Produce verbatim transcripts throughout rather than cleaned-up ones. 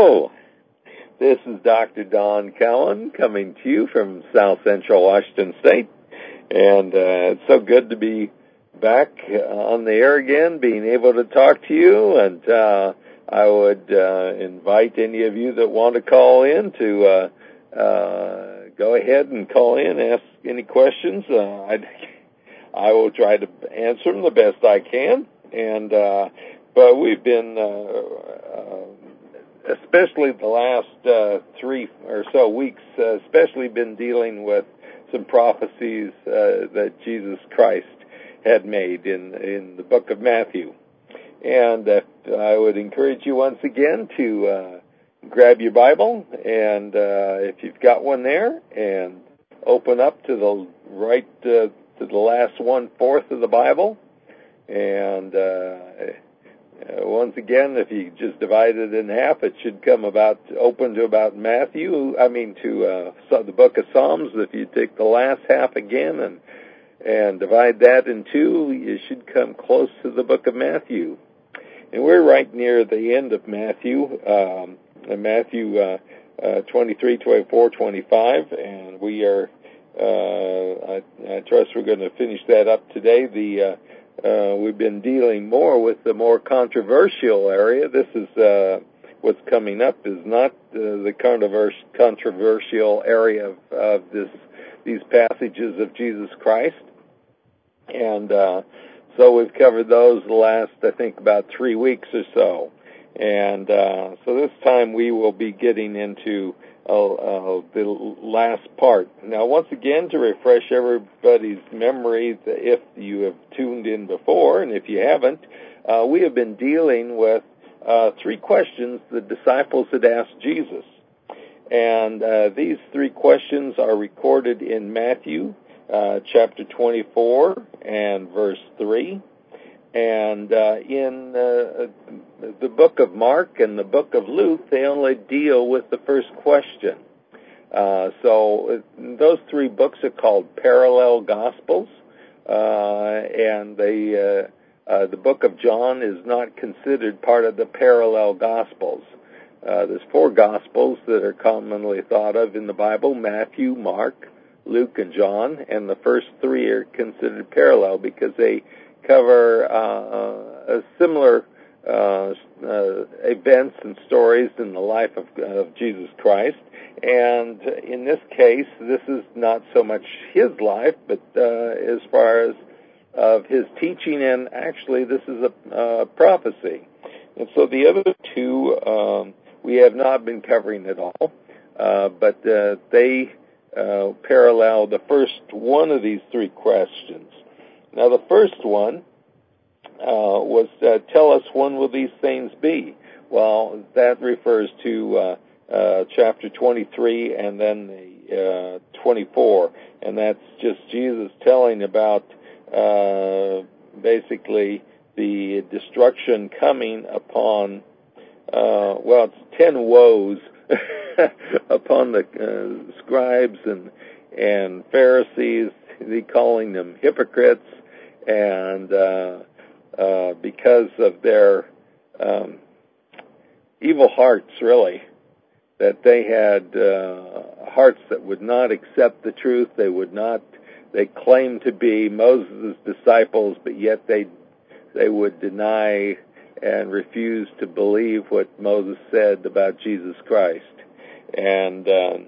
Hello, this is Doctor Don Cowan coming to you from South Central Washington State, and uh, it's so good to be back on the air again, being able to talk to you, and uh, I would uh, invite any of you that want to call in to uh, uh, go ahead and call in, ask any questions. Uh, I'd, I will try to answer them the best I can, and uh, but we've been uh, uh, especially the last uh, three or so weeks, uh, especially been dealing with some prophecies uh, that Jesus Christ had made in in the book of Matthew. And uh, I would encourage you once again to uh, grab your Bible, and uh, if you've got one there, and open up to the right, uh, to the last one-fourth of the Bible. And uh, uh, once again, if you just divide it in half, it should come about, open to about Matthew, I mean to uh, so the book of Psalms. If you take the last half again and and divide that in two, you should come close to the book of Matthew. And we're right near the end of Matthew, um, Matthew uh, uh, twenty-three, twenty-four, twenty-five, and we are, uh, I, I trust we're going to finish that up today. The uh, uh, we've been dealing more with the more controversial area. This is uh, what's coming up is not uh, the controvers- controversial area of, of this these passages of Jesus Christ. And uh, so we've covered those the last, I think, about three weeks or so. And uh, so this time we will be getting into uh, uh, the last part. Now, once again, to refresh everybody's memory, if you have tuned in before, and if you haven't, uh, we have been dealing with uh, three questions the disciples had asked Jesus. And uh, these three questions are recorded in Matthew uh, chapter twenty-four and verse three. And uh, in uh, the book of Mark and the book of Luke, they only deal with the first question. Uh, so those three books are called parallel gospels. Uh, and they, uh, uh, the book of John is not considered part of the parallel gospels. Uh, there's four Gospels that are commonly thought of in the Bible: Matthew, Mark, Luke, and John. And the first three are considered parallel because they cover uh, a similar uh, uh, events and stories in the life of, of Jesus Christ. And in this case, this is not so much his life, but uh, as far as of his teaching, and actually this is a uh, prophecy. And so the other two um, we have not been covering at all, uh, but uh, they uh, parallel the first one of these three questions. Now, the first one uh, was, uh, tell us, when will these things be? Well, that refers to uh, uh, chapter twenty-three and then the uh, twenty-four, and that's just Jesus telling about uh, basically the destruction coming upon, uh, well, it's ten woes upon the uh, scribes and and Pharisees, they calling them hypocrites, and uh, uh, because of their um, evil hearts, really, that they had uh, hearts that would not accept the truth. They would not. They claimed to be Moses' disciples, but yet they they would deny and refuse to believe what Moses said about Jesus Christ. And uh,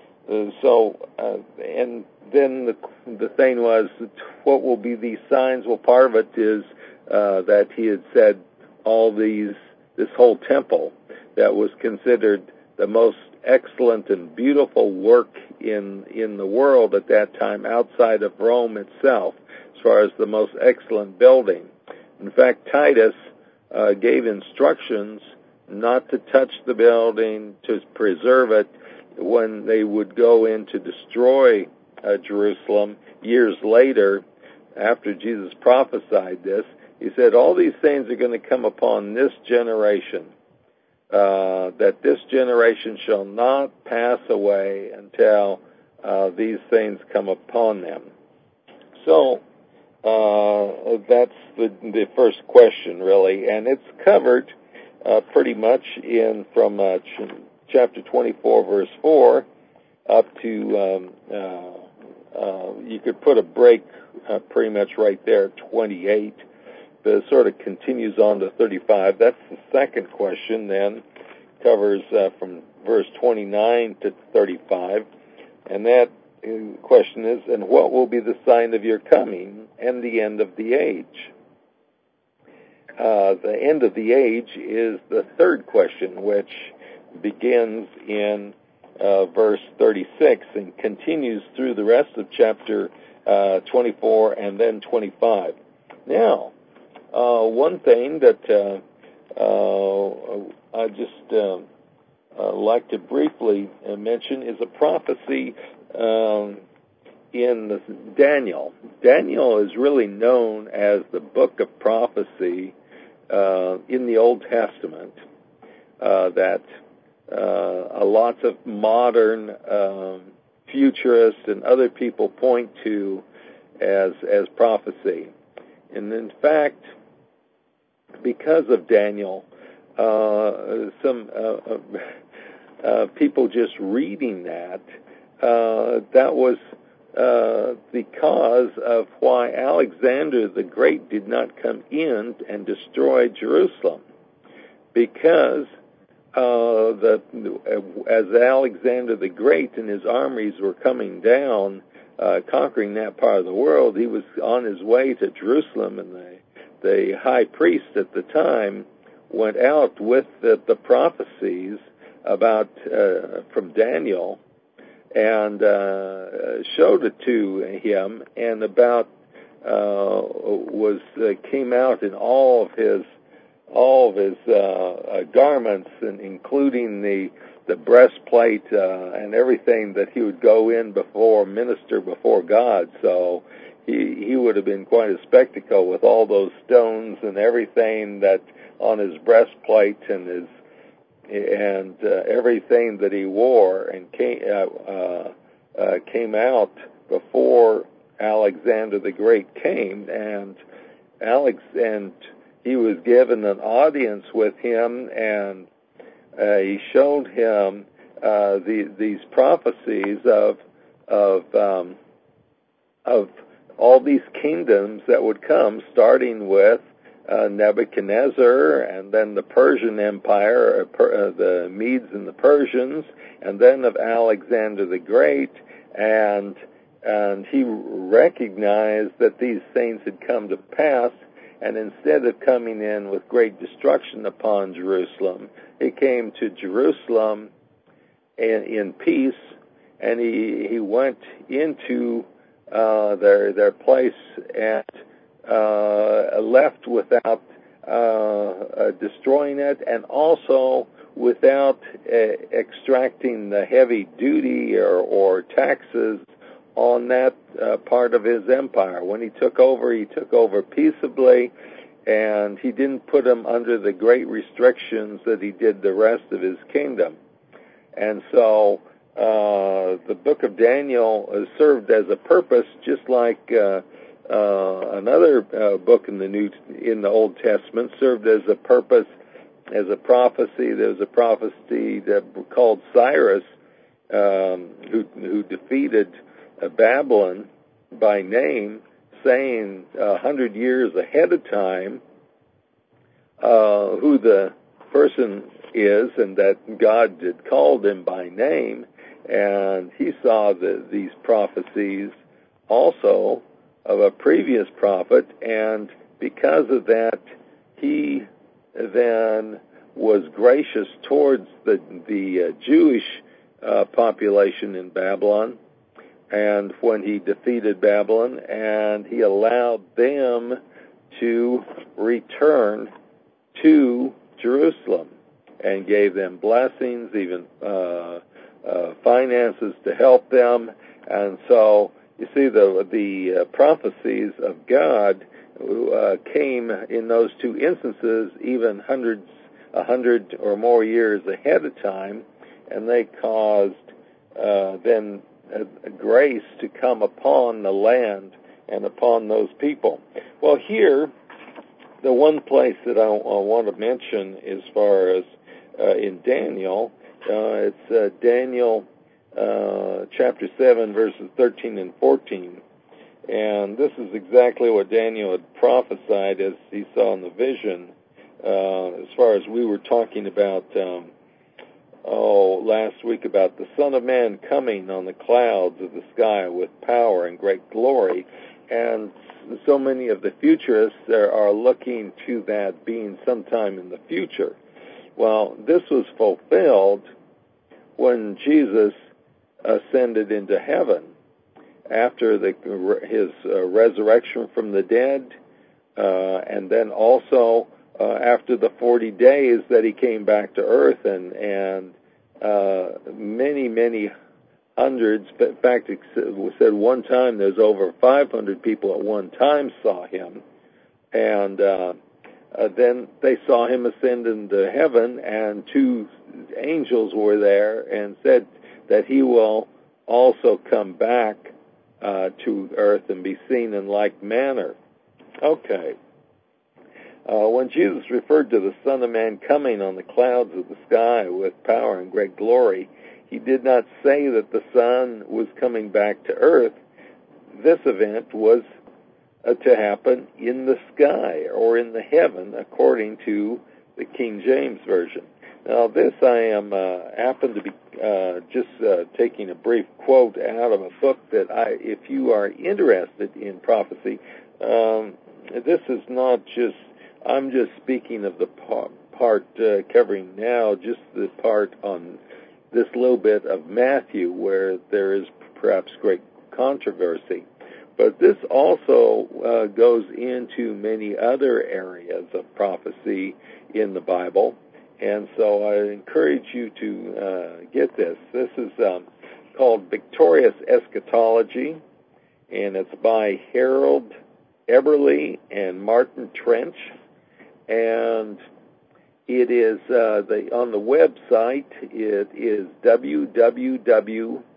so, uh, and then the the thing was, what will be these signs? Well, part of it is uh, that he had said all these, this whole temple that was considered the most excellent and beautiful work in in the world at that time, outside of Rome itself, as far as the most excellent building. In fact, Titus uh, gave instructions not to touch the building, to preserve it when they would go in to destroy uh, Jerusalem years later, after Jesus prophesied this. He said, all these things are going to come upon this generation, uh, that this generation shall not pass away until uh, these things come upon them. So, Uh, that's the, the first question, really, and it's covered uh, pretty much in from uh, ch- chapter twenty-four, verse four, up to, um, uh, uh, you could put a break uh, pretty much right there at twenty-eight, but it sort of continues on to thirty-five. That's the second question then, covers uh, from verse twenty-nine to thirty-five, and that question is, and what will be the sign of your coming and the end of the age? Uh, the end of the age is the third question, which begins in uh, verse thirty-six and continues through the rest of chapter uh, twenty-four and then twenty-five. Now, uh, one thing that uh, uh, I just uh, uh, like to briefly uh, mention is a prophecy um, in Daniel. Daniel is really known as the book of prophecy uh, in the Old Testament uh, that uh, lots of modern um, futurists and other people point to as as prophecy. And in fact, because of Daniel, uh, some uh, uh, uh, people just reading that, uh, that was uh, the cause of why Alexander the Great did not come in and destroy Jerusalem. Because uh, the as Alexander the Great and his armies were coming down, uh, conquering that part of the world, he was on his way to Jerusalem, and the the high priest at the time went out with the, the prophecies about uh, from Daniel and uh, showed it to him, and about uh, was uh, came out in all of his all of his uh, uh, garments, and including the the breastplate uh, and everything that he would go in before minister before God. So he he would have been quite a spectacle with all those stones and everything that on his breastplate and his and uh, everything that he wore, and came uh, uh, uh, came out before Alexander the Great came, and Alex and he was given an audience with him, and uh, he showed him uh, the, these prophecies of of um, of all these kingdoms that would come, starting with uh, Nebuchadnezzar, and then the Persian Empire, uh, per, uh, the Medes and the Persians, and then of Alexander the Great, and and he recognized that these things had come to pass. And instead of coming in with great destruction upon Jerusalem, he came to Jerusalem in, in peace, and he he went into uh, their their place and uh, left without uh, uh, destroying it, and also without uh, extracting the heavy duty or, or taxes on that uh, part of his empire. When he took over, he took over peaceably, and he didn't put him under the great restrictions that he did the rest of his kingdom. And so uh, the book of Daniel uh, served as a purpose, just like uh, uh, another uh, book in the New in the Old Testament served as a purpose, as a prophecy. There was a prophecy that called Cyrus, um, who who defeated Uh, Babylon by name, saying a hundred years ahead of time uh, who the person is, and that God had called him by name, and he saw the, these prophecies also of a previous prophet, and because of that, he then was gracious towards the the uh, Jewish uh, population in Babylon. And when he defeated Babylon, and he allowed them to return to Jerusalem, and gave them blessings, even uh, uh, finances to help them. And so you see, the the uh, prophecies of God uh, came in those two instances, even hundreds, a hundred or more years ahead of time, and they caused uh, then. A, a grace to come upon the land and upon those people. Well, here the one place that I, I want to mention as far as uh, in Daniel, uh, it's uh, Daniel uh, chapter seven, verses thirteen and fourteen. And this is exactly what Daniel had prophesied as he saw in the vision, uh, as far as we were talking about, um, oh, last week about the Son of Man coming on the clouds of the sky with power and great glory. And so many of the futurists there are looking to that being sometime in the future. Well, this was fulfilled when Jesus ascended into heaven. After the, his uh, resurrection from the dead, uh, and then also uh, after the forty days that he came back to earth, and and uh, many, many hundreds, in fact, it said one time there's over five hundred people at one time saw him, and uh, uh, then they saw him ascend into heaven, and two angels were there and said that he will also come back Uh, to earth and be seen in like manner. Okay. Uh, when Jesus referred to the Son of Man coming on the clouds of the sky with power and great glory, he did not say that the Son was coming back to earth. This event was uh, to happen in the sky or in the heaven, according to the King James Version. Now, this I am uh, happen to be uh, just uh, taking a brief quote out of a book that I, if you are interested in prophecy, um, this is not just, I'm just speaking of the part, part uh, covering now, just the part on this little bit of Matthew where there is perhaps great controversy. But this also uh, goes into many other areas of prophecy in the Bible. And so I encourage you to uh, get this. This is um, called Victorious Eschatology, and it's by Harold Eberly and Martin Trench. And it is uh, the on the website. It is w w w dot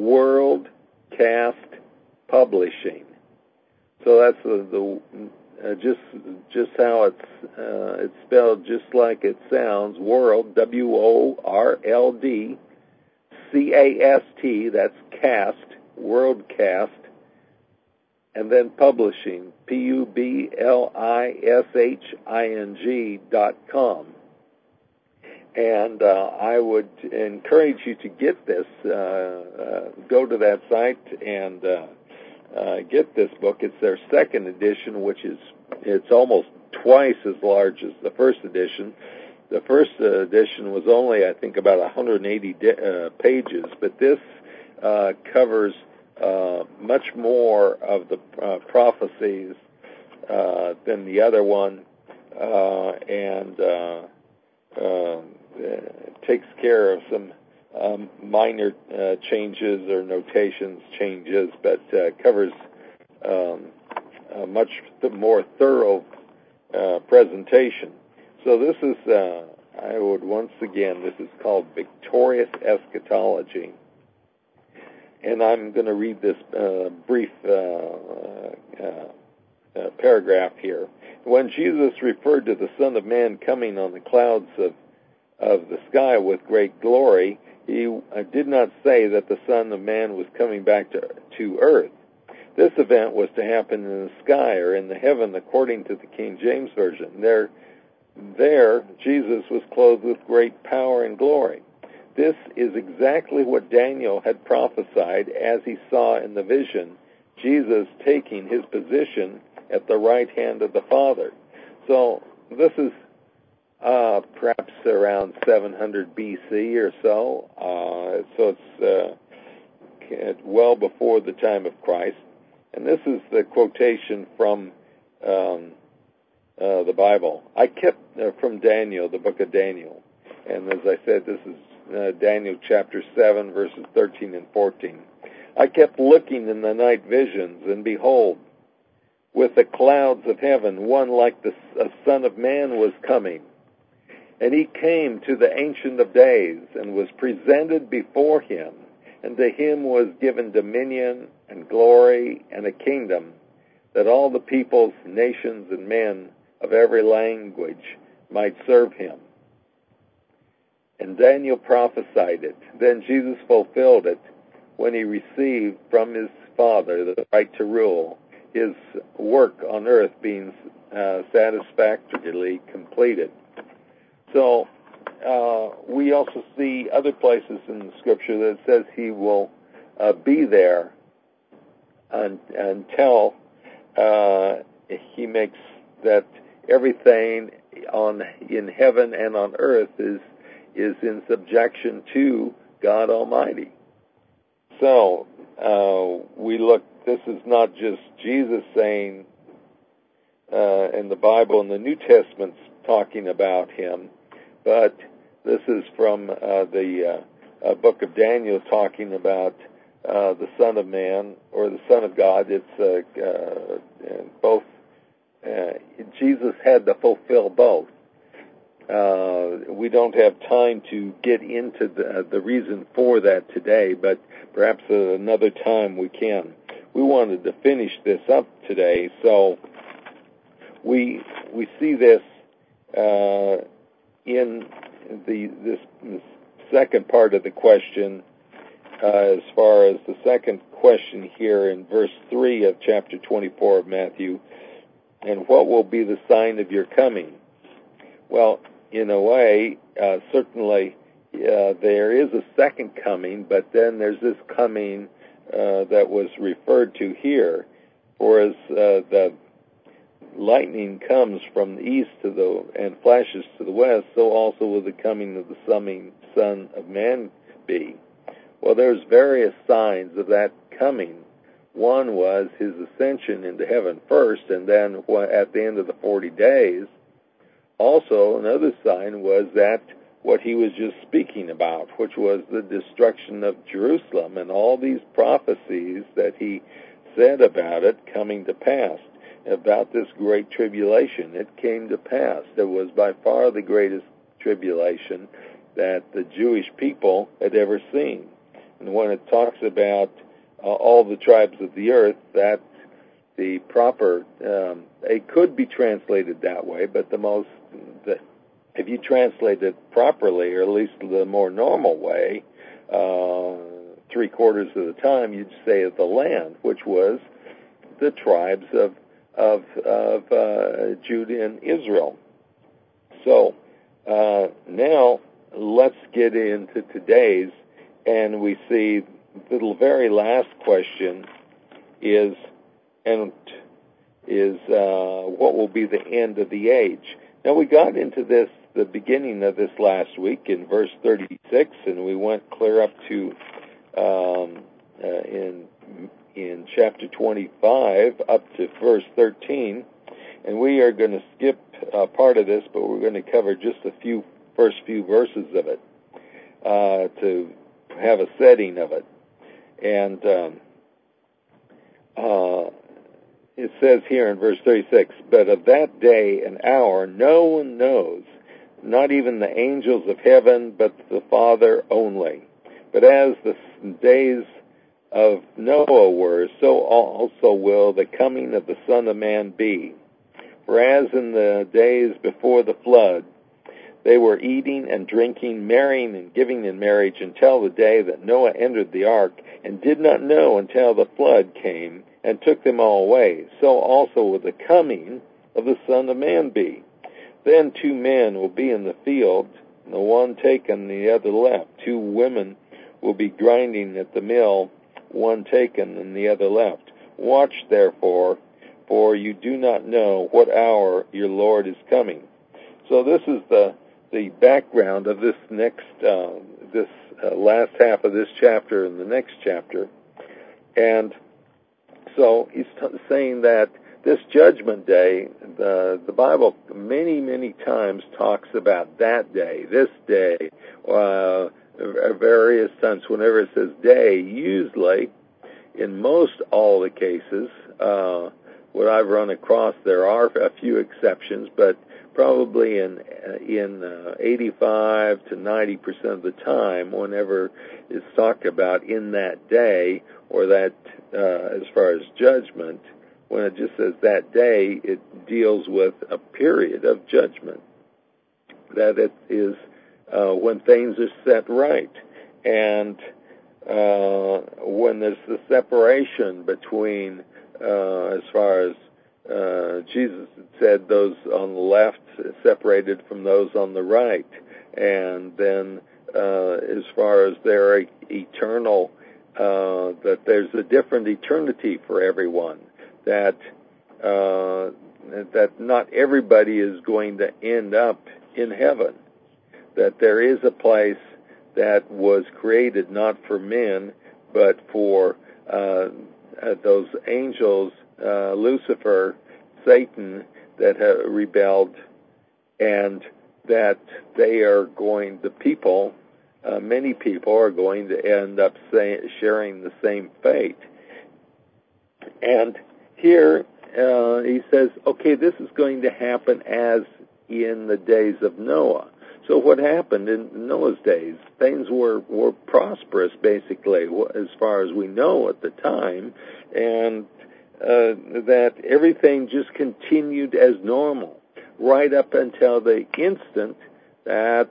worldcast publishing. So that's the, the Uh, just just how it's uh, it's spelled, just like it sounds. World, W O R L D C A S T. That's cast, Worldcast, and then publishing, P U B L I S H I N G dot com. And uh, I would encourage you to get this. Uh, uh, go to that site and. Uh, Uh, get this book. It's their second edition, which is it's almost twice as large as the first edition. The first uh, edition was only, I think, about one hundred eighty di- uh, pages, but this uh, covers uh, much more of the uh, prophecies uh, than the other one, uh, and uh, uh, takes care of some Um, minor uh, changes or notations changes, but uh, covers um, a much th- more thorough uh, presentation. So this is, uh, I would once again, this is called Victorious Eschatology. And I'm going to read this uh, brief uh, uh, uh, paragraph here. When Jesus referred to the Son of Man coming on the clouds of, of the sky with great glory, he did not say that the Son of Man was coming back to, to earth. This event was to happen in the sky or in the heaven, according to the King James Version. There, there, Jesus was clothed with great power and glory. This is exactly what Daniel had prophesied as he saw in the vision, Jesus taking his position at the right hand of the Father. So this is Uh, perhaps around seven hundred B C or so. Uh, so it's uh, well before the time of Christ. And this is the quotation from um, uh, the Bible. I kept uh, from Daniel, the book of Daniel. And as I said, this is uh, Daniel chapter seven, verses thirteen and fourteen. I kept looking in the night visions, and behold, with the clouds of heaven, one like the a Son of Man was coming. And he came to the Ancient of Days and was presented before him, and to him was given dominion and glory and a kingdom, that all the peoples, nations, and men of every language might serve him. And Daniel prophesied it. Then Jesus fulfilled it when he received from his Father the right to rule, his work on earth being uh, satisfactorily completed. So uh, we also see other places in the Scripture that says he will uh, be there un- until uh, he makes that everything on in heaven and on earth is is in subjection to God Almighty. So uh, we look. This is not just Jesus saying uh, in the Bible, in the New Testament's talking about him, but this is from uh, the uh, uh, book of Daniel talking about uh, the Son of Man or the Son of God. It's uh, uh, both. Uh, Jesus had to fulfill both. Uh, we don't have time to get into the, uh, the reason for that today, but perhaps at another time we can. We wanted to finish this up today, so we we see this uh, in the this, this second part of the question, uh, as far as the second question here in verse three of chapter twenty-four of Matthew, and what will be the sign of your coming? Well, in a way, uh, certainly uh, there is a second coming, but then there's this coming uh, that was referred to here. For as uh, the lightning comes from the east to the and flashes to the west, so also will the coming of the Son of Man be. Well, there's various signs of that coming. One was his ascension into heaven first, and then at the end of the forty days. Also, another sign was that what he was just speaking about, which was the destruction of Jerusalem and all these prophecies that he said about it coming to pass, about this great tribulation. It came to pass. It was by far the greatest tribulation that the Jewish people had ever seen. And when it talks about uh, all the tribes of the earth, that's the proper, um, it could be translated that way, but the most, the, if you translate it properly, or at least the more normal way, uh, three quarters of the time, you'd say the land, which was the tribes of of, of uh, Judah and Israel. So uh, now let's get into today's, and we see the very last question is, and is uh, what will be the end of the age? Now we got into this, the beginning of this last week in verse thirty-six, and we went clear up to um, uh, in in chapter twenty-five up to verse thirteen, and we are going to skip uh, part of this, but we're going to cover just a few first few verses of it uh, to have a setting of it. And um, uh, it says here in verse thirty-six, but of that day and hour no one knows, not even the angels of heaven, but the Father only. But as the days of Noah were, so also will the coming of the Son of Man be. For as in the days before the flood, they were eating and drinking, marrying and giving in marriage until the day that Noah entered the ark, and did not know until the flood came and took them all away, so also will the coming of the Son of Man be. Then two men will be in the field, the one taken, the other left. Two women will be grinding at the mill, one taken and the other left. Watch therefore, for you do not know what hour your Lord is coming. So this is the the background of this next, uh, this uh, last half of this chapter and the next chapter. And so he's t- saying that this judgment day, the the Bible many, many times talks about that day, this day, uh, various times. Whenever it says day, usually, in most all the cases, uh, what I've run across, there are a few exceptions, but probably in in uh, eighty-five to ninety percent of the time, whenever it's talked about in that day, or that uh, as far as judgment, when it just says that day, it deals with a period of judgment. That it is uh, when things are set right. And uh, when there's the separation between, uh, as far as uh, Jesus had said, those on the left separated from those on the right. And then uh, as far as their eternal, uh, that there's a different eternity for everyone, that uh, that not everybody is going to end up in heaven, that there is a place that was created not for men, but for uh, those angels, uh, Lucifer, Satan, that have rebelled, and that they are going, the people, uh, many people are going to end up say, sharing the same fate. And here uh, he says, okay, this is going to happen as in the days of Noah. So what happened in Noah's days? Things were, were prosperous, basically, as far as we know at the time, and uh, that everything just continued as normal, right up until the instant that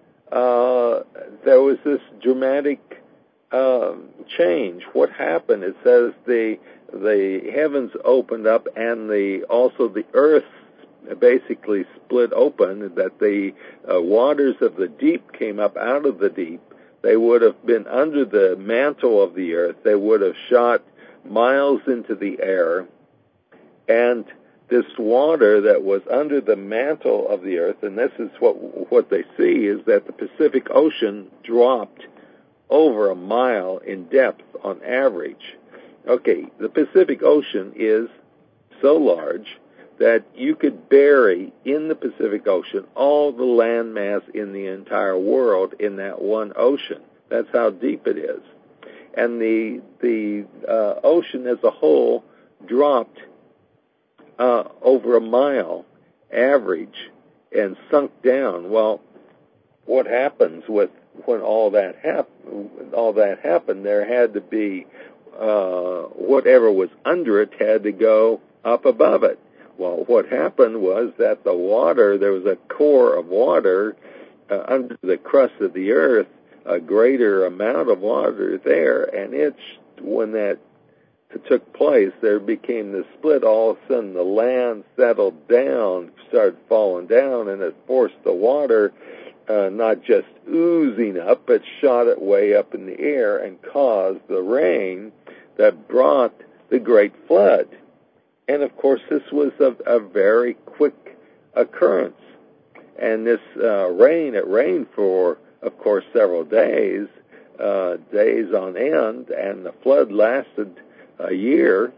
uh, there was this dramatic uh, change. What happened? It says the the heavens opened up, and the also the earth basically split open, that the uh, waters of the deep came up out of the deep. They would have been under the mantle of the earth. They would have shot miles into the air. And this water that was under the mantle of the earth, and this is what what they see, is that the Pacific Ocean dropped over a mile in depth on average. Okay, the Pacific Ocean is so large that you could bury in the Pacific Ocean all the land mass in the entire world in that one ocean. That's how deep it is. And the the uh, ocean as a whole dropped uh, over a mile average and sunk down. Well, what happens with when all that happened? All that happened, there had to be uh, whatever was under it had to go up above it. Well, what happened was that the water, there was a core of water uh, under the crust of the earth, a greater amount of water there, and it's, when that took place, there became the split. All of a sudden, the land settled down, started falling down, and it forced the water uh, not just oozing up, but shot it way up in the air and caused the rain that brought the great flood. And, of course, this was a, a very quick occurrence. And this uh, rain, it rained for, of course, several days, uh, days on end, and the flood lasted a year.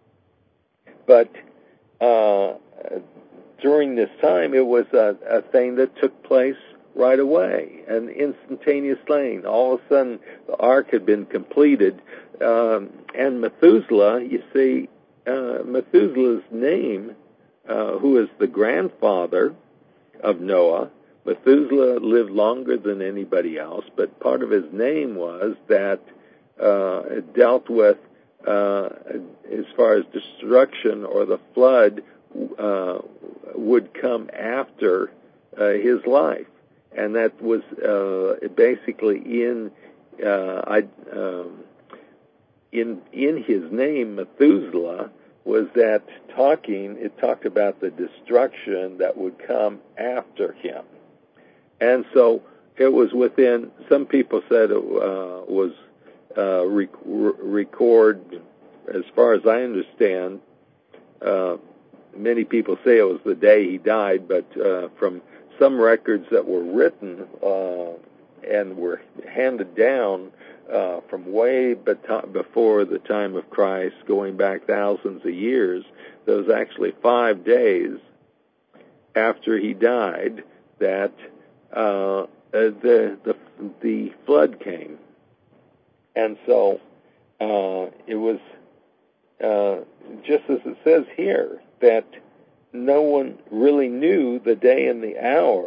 But uh, during this time, it was a, a thing that took place right away, an instantaneous thing. All of a sudden, the ark had been completed. Um, and Methuselah, you see, Uh, Methuselah's name, uh, who is the grandfather of Noah, Methuselah lived longer than anybody else, but part of his name was that uh, it dealt with, uh, as far as destruction or the flood uh, would come after uh, his life. And that was uh, basically in, uh, I, um, In in his name, Methuselah, was that talking, it talked about the destruction that would come after him. And so it was within, some people said it uh, was uh, rec- record, as far as I understand, uh, many people say it was the day he died, but uh, from some records that were written uh, and were handed down Uh, from way before the time of Christ, going back thousands of years, there was actually five days after he died that uh, the, the the flood came, and so uh, it was uh, just as it says here that no one really knew the day and the hour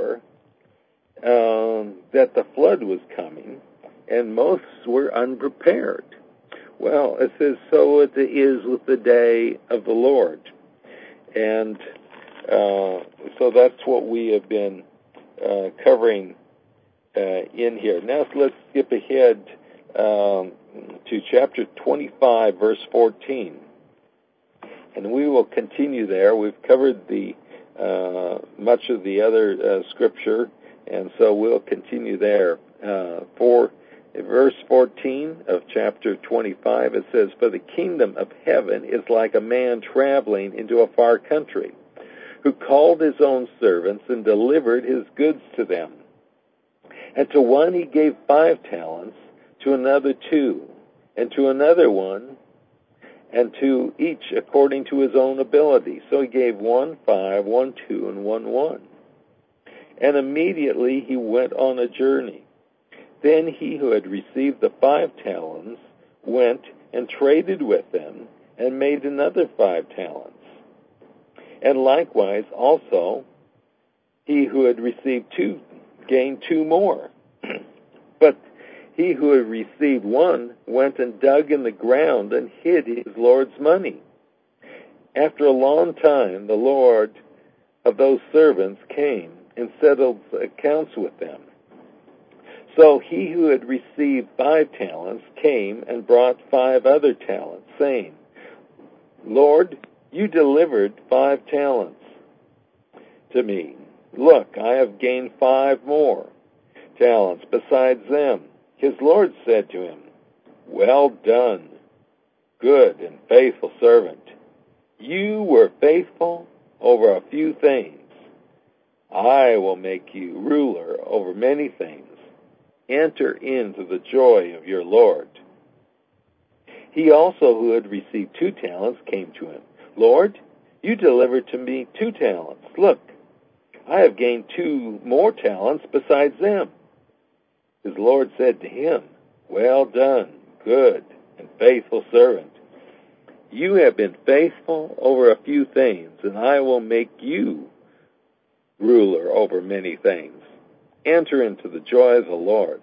um, that the flood was coming. And most were unprepared. Well, it says, so it is with the day of the Lord. And uh, so that's what we have been uh, covering uh, in here. Now let's skip ahead um, to chapter twenty-five, verse fourteen. And we will continue there. We've covered the uh, much of the other uh, scripture, and so we'll continue there. Uh, for verse fourteen of chapter twenty-five, it says, for the kingdom of heaven is like a man traveling into a far country, who called his own servants and delivered his goods to them. And to one he gave five talents, to another two, and to another one, and to each according to his own ability. So he gave one five, one two, and one one. And immediately he went on a journey. Then he who had received the five talents went and traded with them, and made another five talents. And likewise also he who had received two gained two more. But he who had received one went and dug in the ground and hid his Lord's money. After a long time the Lord of those servants came and settled accounts with them. So he who had received five talents came and brought five other talents, saying, Lord, you delivered five talents to me. Look, I have gained five more talents besides them. His Lord said to him, well done, good and faithful servant. You were faithful over a few things. I will make you ruler over many things. Enter into the joy of your Lord. He also who had received two talents came to him. Lord, you delivered to me two talents. Look, I have gained two more talents besides them. His Lord said to him, well done, good and faithful servant. You have been faithful over a few things, and I will make you ruler over many things. Enter into the joy of the Lord.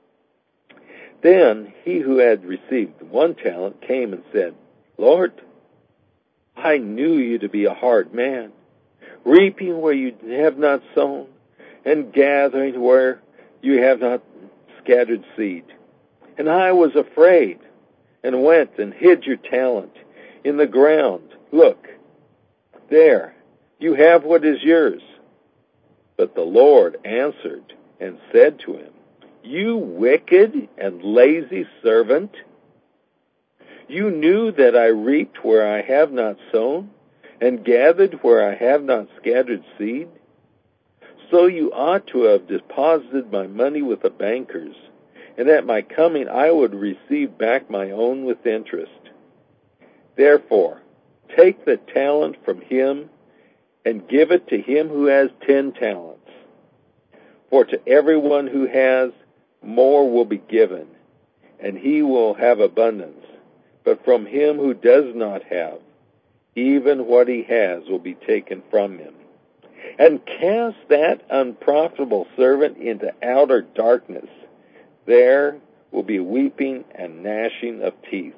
Then he who had received one talent came and said, Lord, I knew you to be a hard man, reaping where you have not sown, and gathering where you have not scattered seed. And I was afraid, and went and hid your talent in the ground. Look, there, you have what is yours. But the Lord answered and said to him, you wicked and lazy servant, you knew that I reaped where I have not sown, and gathered where I have not scattered seed. So you ought to have deposited my money with the bankers, and at my coming I would receive back my own with interest. Therefore, take the talent from him, and give it to him who has ten talents. For to everyone who has, more will be given, and he will have abundance. But from him who does not have, even what he has will be taken from him. And cast that unprofitable servant into outer darkness. There will be weeping and gnashing of teeth.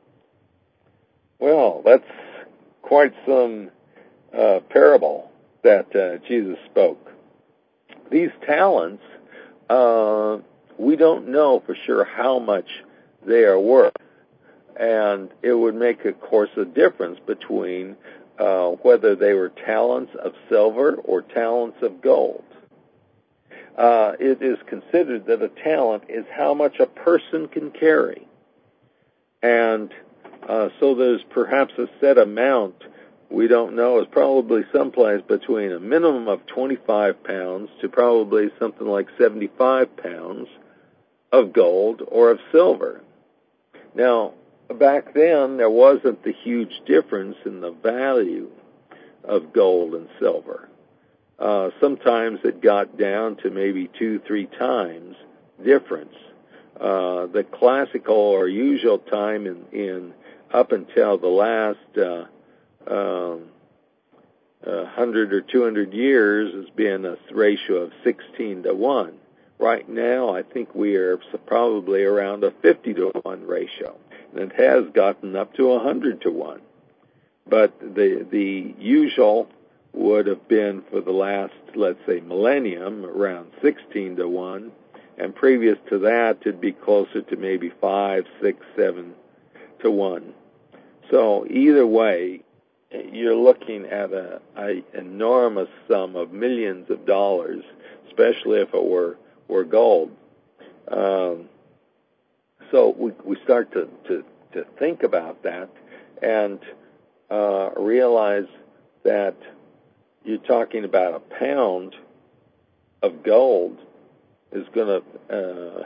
Well, that's quite some uh, parable that uh, Jesus spoke. These talents, uh, we don't know for sure how much they are worth. And it would make, of course, a difference between uh, whether they were talents of silver or talents of gold. Uh, it is considered that a talent is how much a person can carry. And uh, so there's perhaps a set amount, we don't know, it's probably someplace between a minimum of twenty-five pounds to probably something like seventy-five pounds of gold or of silver. Now, back then, there wasn't the huge difference in the value of gold and silver. Uh, sometimes it got down to maybe two, three times difference. Uh, the classical or usual time in, in up until the last uh, um, uh, one hundred or two hundred years has been a ratio of sixteen to one. Right now, I think we are probably around a fifty to one ratio. It has gotten up to a hundred to one. But the the usual would have been for the last, let's say, millennium, around sixteen to one, and previous to that, it'd be closer to maybe five, six, seven to one. So either way, you're looking at a, a enormous sum of millions of dollars, especially if it were were gold. Um, so we we start to, to, to think about that and uh, realize that you're talking about a pound of gold is going to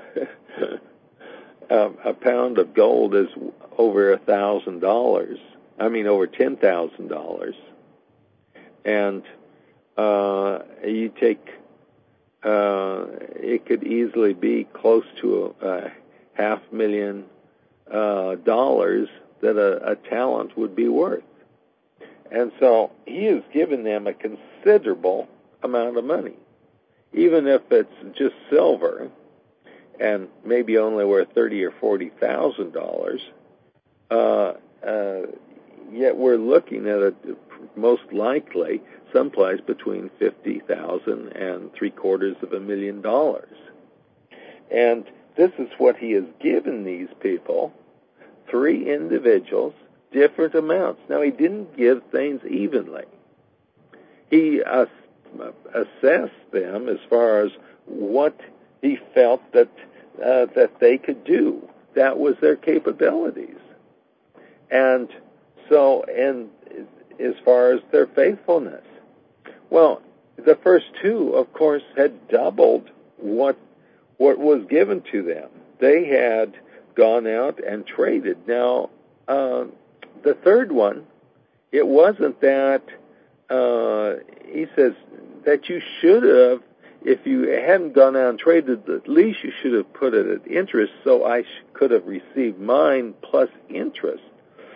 uh, a, a pound of gold is over a thousand dollars. I mean, over ten thousand dollars, and uh, you take uh, it could easily be close to a, a half million uh, dollars that a, a talent would be worth. And so he has given them a considerable amount of money, even if it's just silver, and maybe only worth thirty or forty thousand dollars. Uh, uh, yet we're looking at a most likely someplace between fifty thousand and three quarters of a million dollars. And this is what he has given these people, three individuals, different amounts. Now, he didn't give things evenly. He uh, assessed them as far as what he felt that uh, that they could do. That was their capabilities. And so, and as far as their faithfulness, well, the first two, of course, had doubled what what was given to them. They had gone out and traded. Now, uh, the third one, it wasn't that, uh, he says, that you should have, if you hadn't gone out and traded, at least you should have put it at interest so I sh- could have received mine plus interest.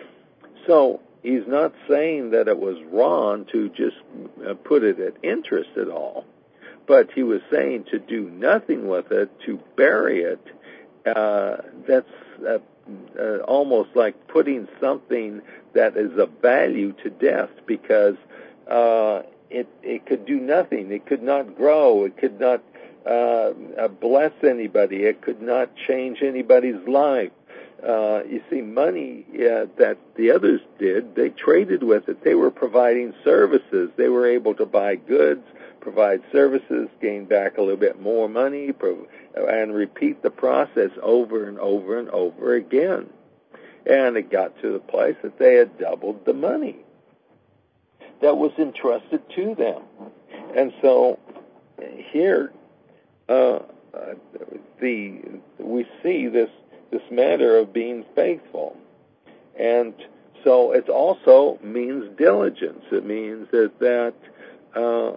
So he's not saying that it was wrong to just uh, put it at interest at all, but he was saying to do nothing with it, to bury it. Uh, that's uh, uh, almost like putting something that is of value to death, because uh, it it could do nothing. It could not grow. It could not uh, uh, bless anybody. It could not change anybody's life. Uh, you see, money uh, that the others did, they traded with it. They were providing services. They were able to buy goods, provide services, gain back a little bit more money, pro- and repeat the process over and over and over again. And it got to the place that they had doubled the money that was entrusted to them. And so here, uh, uh, the we see this this matter of being faithful. And so it also means diligence. It means that, that uh,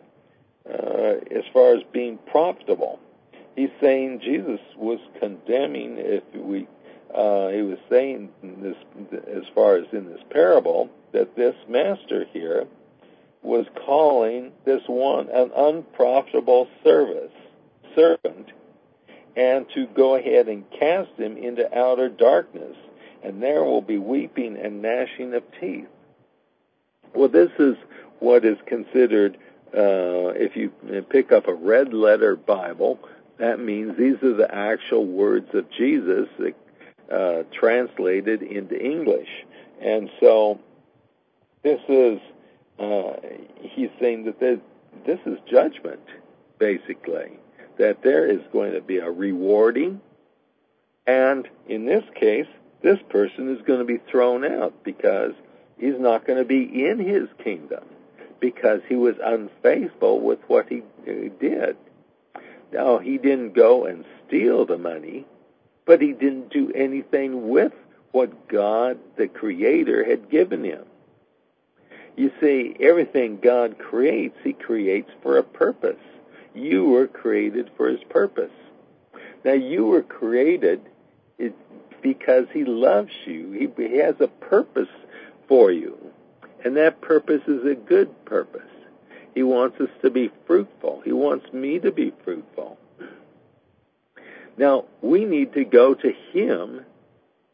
uh, as far as being profitable, he's saying Jesus was condemning, if we, uh, he was saying this, as far as in this parable, that this master here was calling this one an unprofitable service, servant, and to go ahead and cast him into outer darkness, and there will be weeping and gnashing of teeth. Well, this is what is considered, uh, if you pick up a red letter Bible, that means these are the actual words of Jesus uh, translated into English. And so this is, uh, he's saying that this, this is judgment, basically, that there is going to be a rewarding, and in this case, this person is going to be thrown out because he's not going to be in his kingdom because he was unfaithful with what he did. Now, he didn't go and steal the money, but he didn't do anything with what God, the Creator, had given him. You see, everything God creates, he creates for a purpose. You were created for his purpose. Now, you were created because he loves you. He, he has a purpose for you. And that purpose is a good purpose. He wants us to be fruitful. He wants me to be fruitful. Now, we need to go to him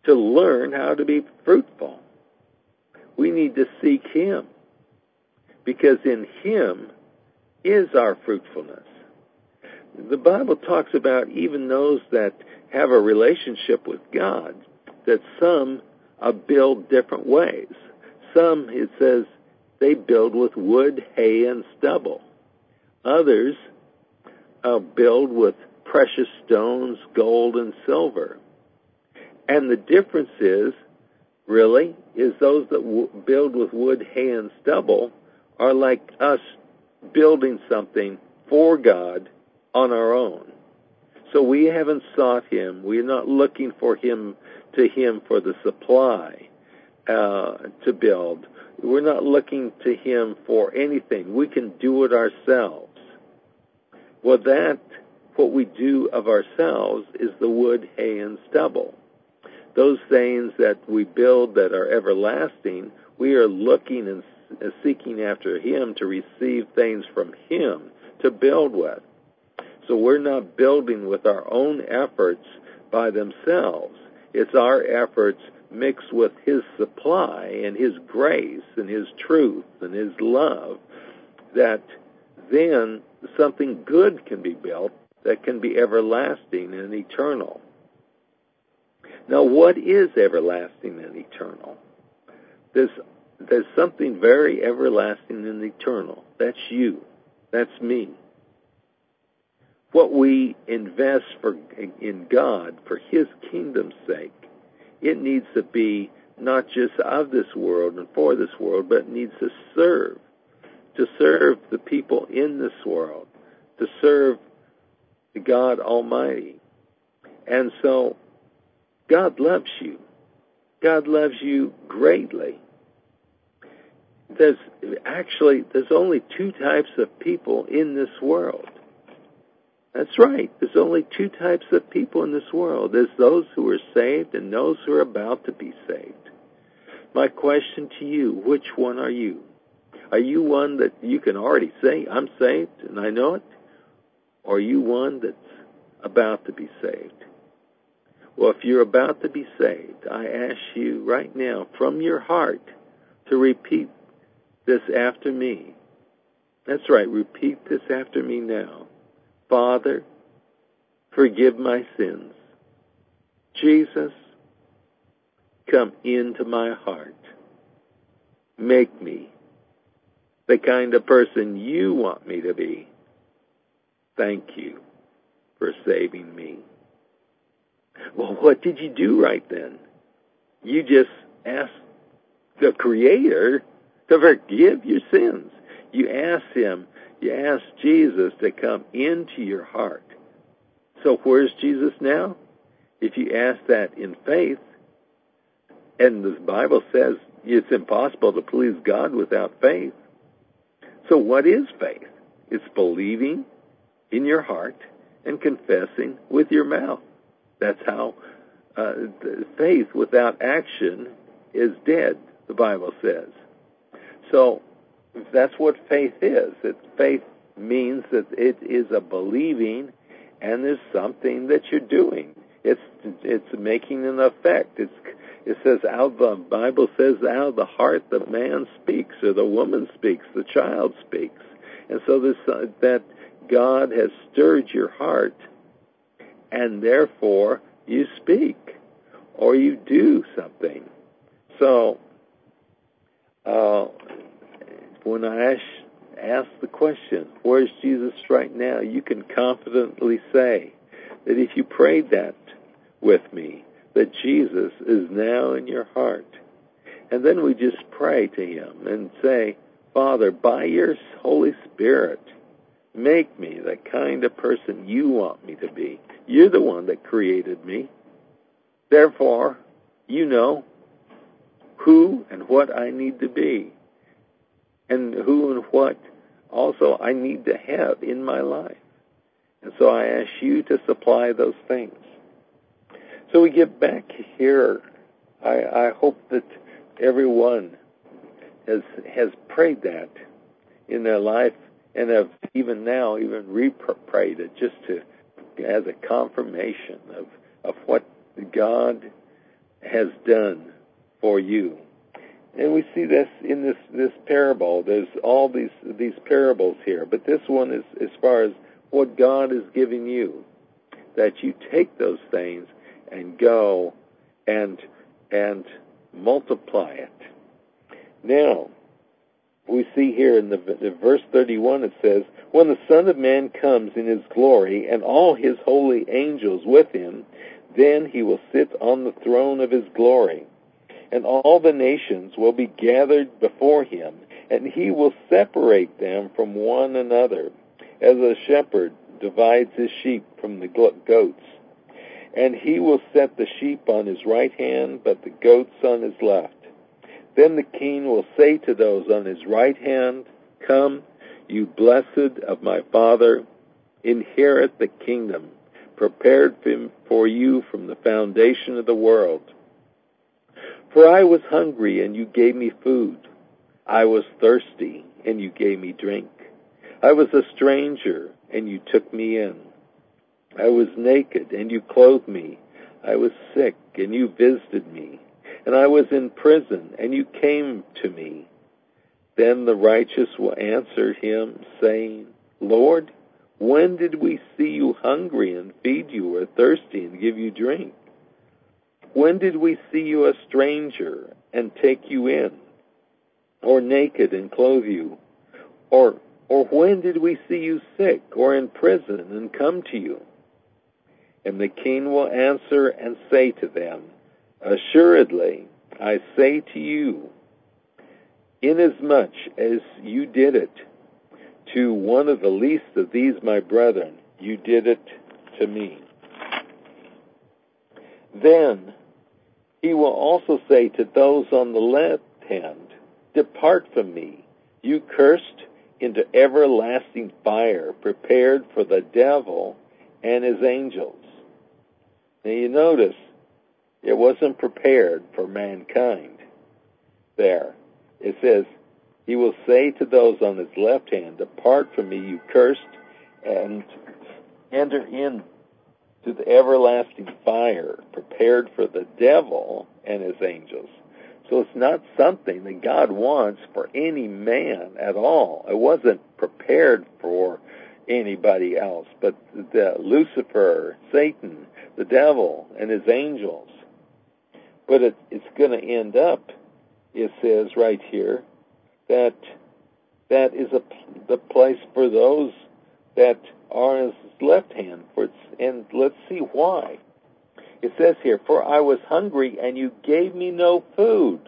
to learn how to be fruitful. We need to seek Him, because in Him is our fruitfulness. The Bible talks about even those that have a relationship with God, that some uh, build different ways. Some, it says, they build with wood, hay, and stubble. Others uh, build with precious stones, gold, and silver. And the difference is, really, is those that w- build with wood, hay, and stubble are like us building something for God on our own. So we haven't sought Him. We're not looking for Him to Him for the supply uh, to build. We're not looking to Him for anything. We can do it ourselves. Well, that, what we do of ourselves, is the wood, hay, and stubble. Those things that we build that are everlasting, we are looking and seeking after Him to receive things from Him to build with. So we're not building with our own efforts by themselves. It's our efforts mixed with His supply and His grace and His truth and His love, that then something good can be built that can be everlasting and eternal. Now, what is everlasting and eternal? There's, there's something very everlasting and eternal. That's you. That's me. What we invest for in God for His kingdom's sake, it needs to be not just of this world and for this world, but it needs to serve, to serve the people in this world, to serve God Almighty. And so God loves you. God loves you greatly. There's actually, there's only two types of people in this world. That's right. There's only two types of people in this world. There's those who are saved and those who are about to be saved. My question to you, which one are you? Are you one that you can already say, I'm saved and I know it? Or are you one that's about to be saved? Well, if you're about to be saved, I ask you right now from your heart to repeat this after me. That's right. Repeat this after me now. Father, forgive my sins. Jesus, come into my heart. Make me the kind of person you want me to be. Thank you for saving me. Well, what did you do right then? You just asked the Creator to forgive your sins. You asked Him, you asked Jesus to come into your heart. So where's Jesus now? If you ask that in faith, and the Bible says it's impossible to please God without faith. So what is faith? It's believing in your heart and confessing with your mouth. That's how uh, faith without action is dead, the Bible says. So that's what faith is. It, faith means that it is a believing, and there's something that you're doing. It's it's making an effect. It's it says out the Bible says out of the heart the man speaks, or the woman speaks, the child speaks, and so this uh, that God has stirred your heart, and therefore you speak or you do something. So uh, when I ask, ask the question, where's Jesus right now? You can confidently say that if you prayed that with me, that Jesus is now in your heart. And then we just pray to Him and say, Father, by your Holy Spirit, make me the kind of person you want me to be. You're the one that created me. Therefore, you know who and what I need to be, and who and what also I need to have in my life. And so I ask you to supply those things. So we get back here. I, I hope that everyone has has prayed that in their life, and have even now even re-prayed it just to as a confirmation of, of what God has done for you. And we see this in this, this parable. There's all these these parables here, but this one is as far as what God is giving you, that you take those things and go and and multiply it. Now, we see here in the, the verse thirty-one, it says, "When the Son of Man comes in his glory, and all his holy angels with him, then he will sit on the throne of his glory. And all the nations will be gathered before him, and he will separate them from one another, as a shepherd divides his sheep from the goats. And he will set the sheep on his right hand, but the goats on his left. Then the king will say to those on his right hand, 'Come, you blessed of my Father, inherit the kingdom prepared for you from the foundation of the world. For I was hungry, and you gave me food. I was thirsty, and you gave me drink. I was a stranger, and you took me in. I was naked, and you clothed me. I was sick, and you visited me. And I was in prison, and you came to me.' Then the righteous will answer him, saying, 'Lord, when did we see you hungry and feed you, or thirsty and give you drink? When did we see you a stranger and take you in, or naked and clothe you? Or, or when did we see you sick or in prison and come to you?' And the king will answer and say to them, 'Assuredly, I say to you, inasmuch as you did it to one of the least of these my brethren, you did it to me.' Then he will also say to those on the left hand, 'Depart from me, you cursed, into everlasting fire, prepared for the devil and his angels.'" Now you notice, it wasn't prepared for mankind there. It says, he will say to those on his left hand, "Depart from me, you cursed, and enter in to the everlasting fire, prepared for the devil and his angels." So it's not something that God wants for any man at all. It wasn't prepared for anybody else, but the Lucifer, Satan, the devil, and his angels. But it, it's going to end up, it says right here, that that is a, the place for those that are on his left hand. For it's, and let's see why. It says here, "For I was hungry, and you gave me no food.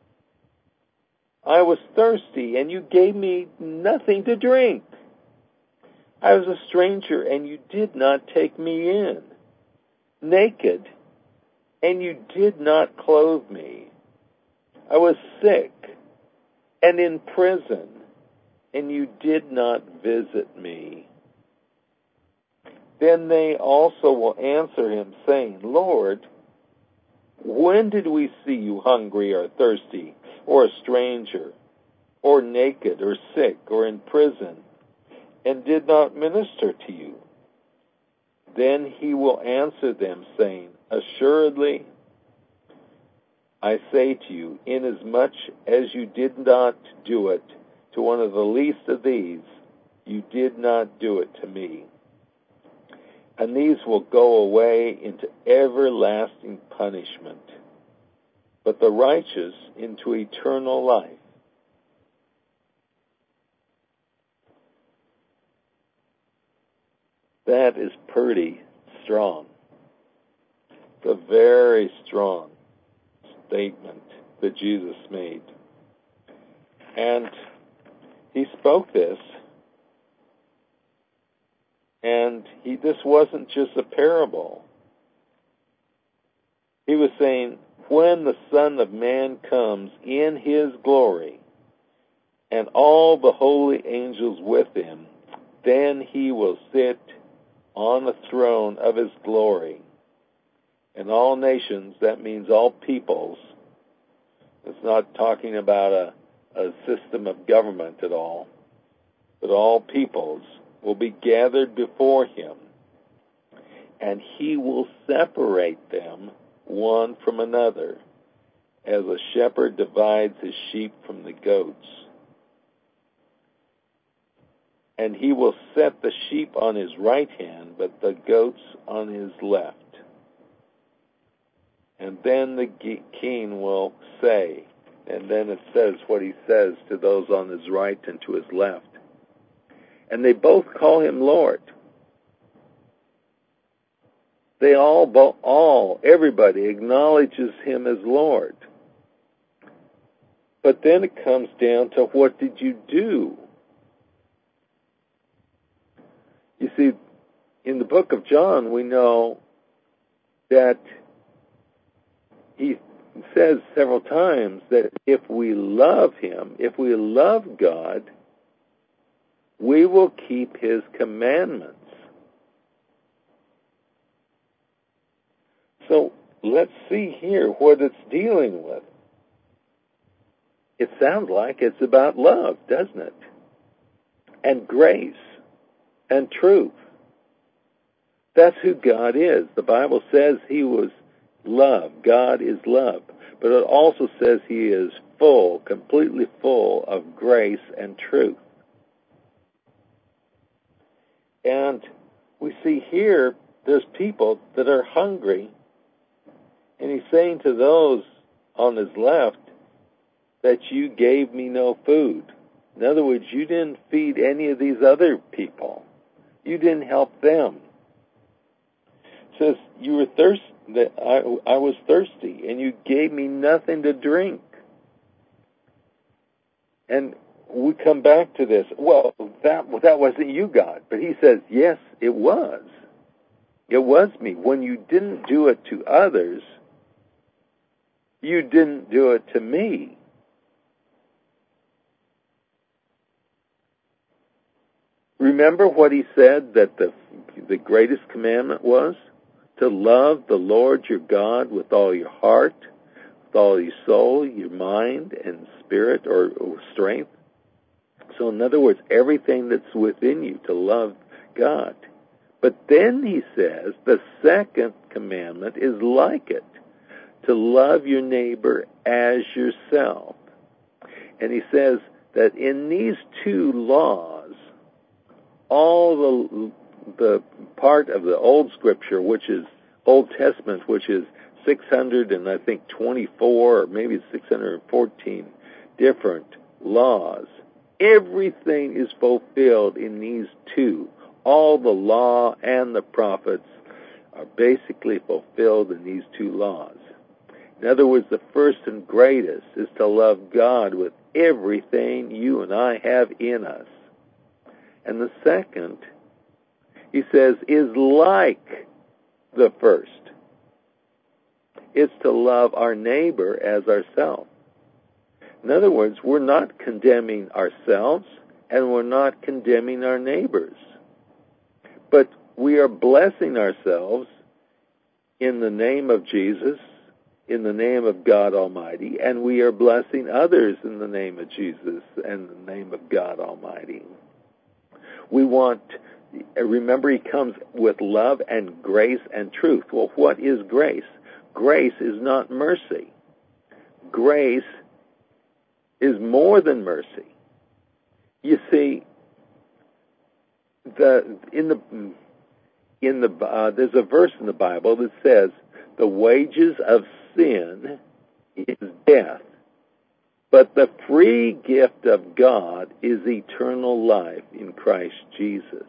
I was thirsty, and you gave me nothing to drink. I was a stranger, and you did not take me in. Naked, and you did not clothe me. I was sick and in prison, and you did not visit me." Then they also will answer him, saying, "Lord, when did we see you hungry or thirsty, or a stranger, or naked, or sick, or in prison, and did not minister to you?" Then he will answer them, saying, "Assuredly, I say to you, inasmuch as you did not do it to one of the least of these, you did not do it to me." And these will go away into everlasting punishment, but the righteous into eternal life. That is pretty strong. It's a very strong statement that Jesus made. And he spoke this, and he this wasn't just a parable. He was saying, when the Son of Man comes in his glory, and all the holy angels with him, then he will sit on the throne of his glory. And all nations, that means all peoples. It's not talking about a, a system of government at all, but all peoples will be gathered before him, and he will separate them one from another, as a shepherd divides his sheep from the goats. And he will set the sheep on his right hand, but the goats on his left. And then the king will say, and then it says what he says to those on his right and to his left. And they both call him Lord. They all, all, everybody acknowledges him as Lord. But then it comes down to, what did you do? You see, in the book of John, we know that he says several times that if we love him, if we love God, we will keep his commandments. So let's see here what it's dealing with. It sounds like it's about love, doesn't it? And grace and truth. That's who God is. The Bible says he was love. God is love. But it also says he is full, completely full of grace and truth. And we see here, there's people that are hungry, and he's saying to those on his left that you gave me no food. In other words, you didn't feed any of these other people. You didn't help them. It says, you were thirsty, that I, I was thirsty, and you gave me nothing to drink. And we come back to this. Well, that that wasn't you, God. But he says, yes, it was. It was me. When you didn't do it to others, you didn't do it to me. Remember what he said that the the greatest commandment was? To love the Lord your God with all your heart, with all your soul, your mind, and spirit or, or strength. So in other words, everything that's within you, to love God. But then he says the second commandment is like it, to love your neighbor as yourself. And he says that in these two laws, all the the part of the Old Scripture, which is Old Testament, which is six hundred and I think twenty-four or maybe six hundred fourteen different laws, everything is fulfilled in these two. All the law and the prophets are basically fulfilled in these two laws. In other words, the first and greatest is to love God with everything you and I have in us. And the second, he says, is like the first. It's to love our neighbor as ourselves. In other words, we're not condemning ourselves and we're not condemning our neighbors. But we are blessing ourselves in the name of Jesus, in the name of God Almighty, and we are blessing others in the name of Jesus and the name of God Almighty. We want, remember, he comes with love and grace and truth. Well, what is grace? Grace is not mercy. Grace is more than mercy. You see, the in the in the uh, there's a verse in the Bible that says the wages of sin is death, but the free gift of God is eternal life in Christ Jesus.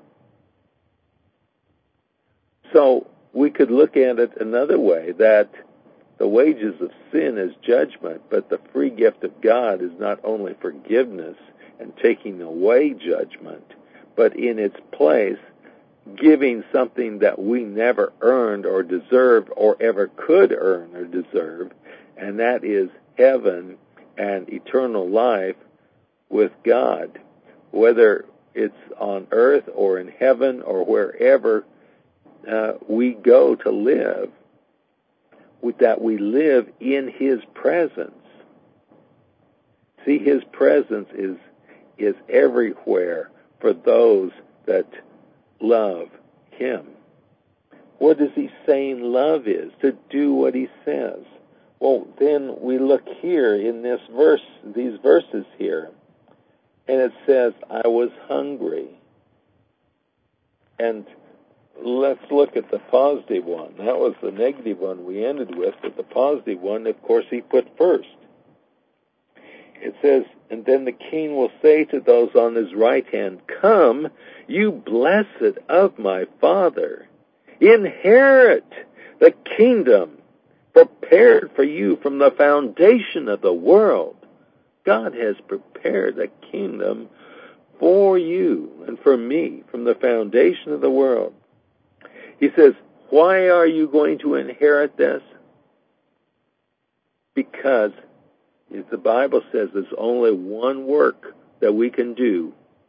So we could look at it another way, that the wages of sin is judgment, but the free gift of God is not only forgiveness and taking away judgment, but in its place giving something that we never earned or deserved or ever could earn or deserve, and that is heaven and eternal life with God, whether it's on earth or in heaven or wherever uh, we go to live, with that we live in his presence. See, his presence is is everywhere for those that love him. what is he saying love is? To do what he says. Well, then we look here in this verse, these verses here, and it says, I was hungry. And let's look at the positive one. That was the negative one we ended with, but the positive one, of course, he put first. It says, and then the king will say to those on his right hand, come, you blessed of my Father, inherit the kingdom prepared for you from the foundation of the world. God has prepared a kingdom for you and for me from the foundation of the world. He says, why are you going to inherit this? Because the Bible says there's only one work that we can do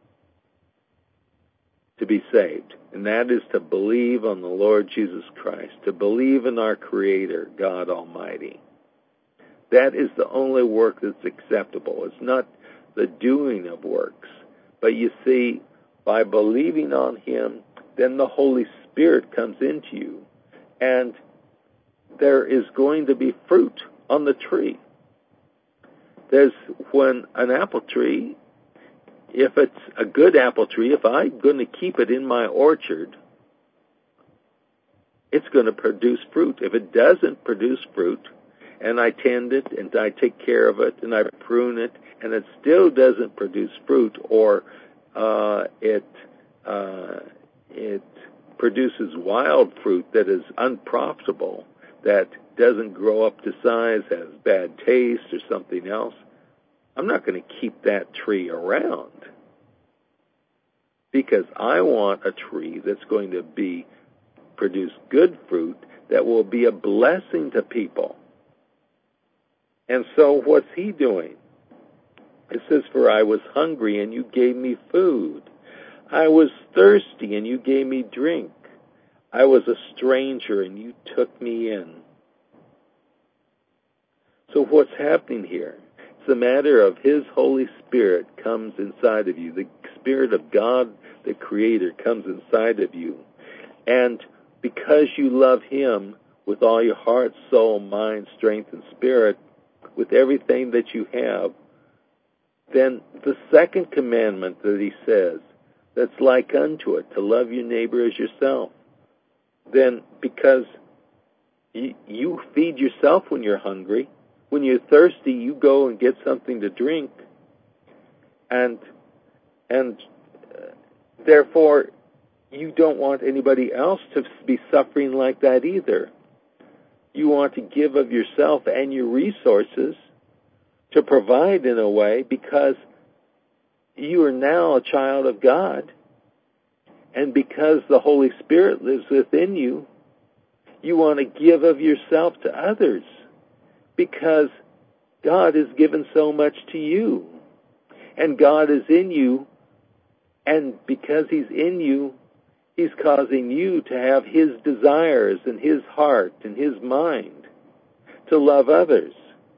to be saved, and that is to believe on the Lord Jesus Christ, to believe in our Creator, God Almighty. That is the only work that's acceptable. It's not the doing of works. But you see, by believing on Him, then the Holy Spirit comes into you, and there is going to be fruit on the tree. There's when an apple tree, if it's a good apple tree, if I'm going to keep it in my orchard, it's going to produce fruit. If it doesn't produce fruit, and I tend it, and I take care of it, and I prune it, and it still doesn't produce fruit, or uh, it uh, it produces wild fruit that is unprofitable, that doesn't grow up to size, has bad taste, or something else, I'm not going to keep that tree around, because I want a tree that's going to be produce good fruit that will be a blessing to people. And so what's he doing? It says, for I was hungry and you gave me food. I was thirsty and you gave me drink. I was a stranger and you took me in. So what's happening here? It's a matter of His Holy Spirit comes inside of you. The Spirit of God, the Creator, comes inside of you. And because you love Him with all your heart, soul, mind, strength, and spirit, with everything that you have, then the second commandment that He says, that's like unto it, to love your neighbor as yourself, then because you, you feed yourself when you're hungry, when you're thirsty, you go and get something to drink, and and uh, therefore you don't want anybody else to be suffering like that either. You want to give of yourself and your resources to provide in a way, because you are now a child of God, and because the Holy Spirit lives within you, you want to give of yourself to others, because God has given so much to you, and God is in you, and because He's in you, He's causing you to have His desires and His heart and His mind to love others.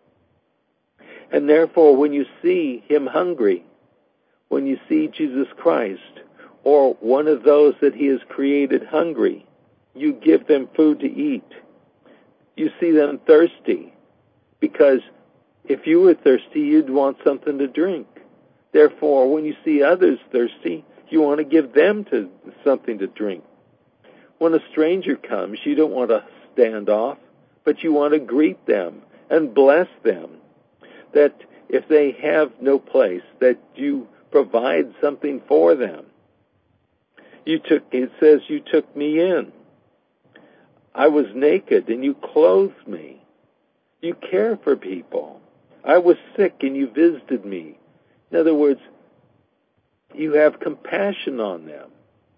And therefore, when you see Him hungry, when you see Jesus Christ, or one of those that He has created hungry, you give them food to eat. You see them thirsty, because if you were thirsty, you'd want something to drink. Therefore, when you see others thirsty, you want to give them to something to drink. When a stranger comes, you don't want to stand off, but you want to greet them and bless them. That if they have no place, that you provide something for them. You took, it says, you took me in. I was naked and you clothed me. You care for people. I was sick and you visited me. In other words, you have compassion on them.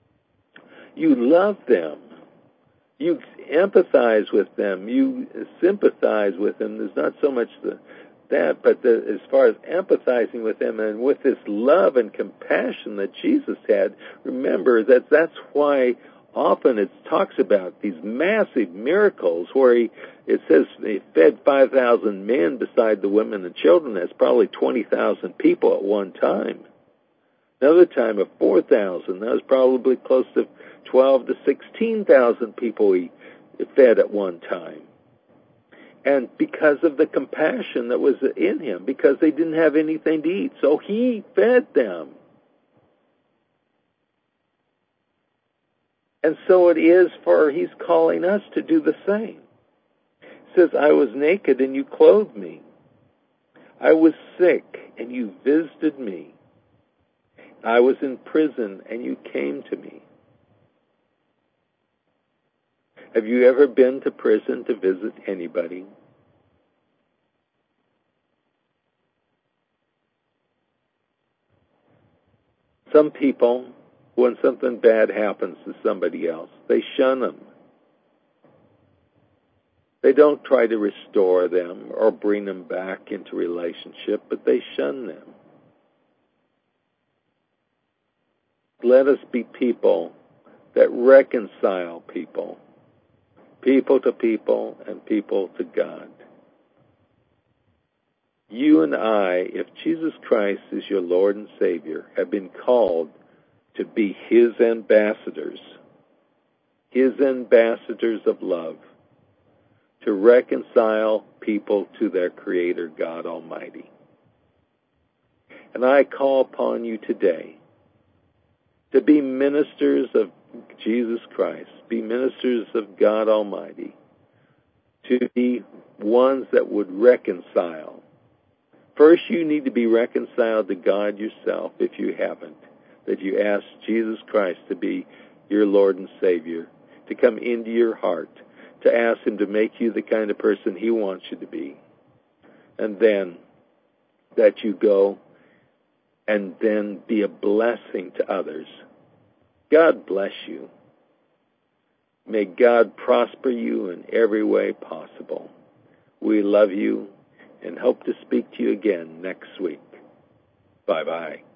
You love them. You empathize with them. You sympathize with them. There's not so much the, that, but the, as far as empathizing with them and with this love and compassion that Jesus had, remember that that's why often it talks about these massive miracles where he, it says he fed five thousand men beside the women and children. That's probably twenty thousand people at one time. Another time of four thousand. That was probably close to twelve to sixteen thousand people he fed at one time. And because of the compassion that was in him, because they didn't have anything to eat, so he fed them. And so it is for, he's calling us to do the same. He says, I was naked and you clothed me. I was sick and you visited me. I was in prison and you came to me. Have you ever been to prison to visit anybody? Some people, when something bad happens to somebody else, they shun them. They don't try to restore them or bring them back into relationship, but they shun them. Let us be people that reconcile people, people to people and people to God. You and I, if Jesus Christ is your Lord and Savior, have been called to be His ambassadors, His ambassadors of love, to reconcile people to their Creator, God Almighty. And I call upon you today to be ministers of Jesus Christ, be ministers of God Almighty, to be ones that would reconcile. First, you need to be reconciled to God yourself if you haven't, that you ask Jesus Christ to be your Lord and Savior, to come into your heart, to ask Him to make you the kind of person He wants you to be. And then that you go and then be a blessing to others. God bless you. May God prosper you in every way possible. We love you and hope to speak to you again next week. Bye-bye.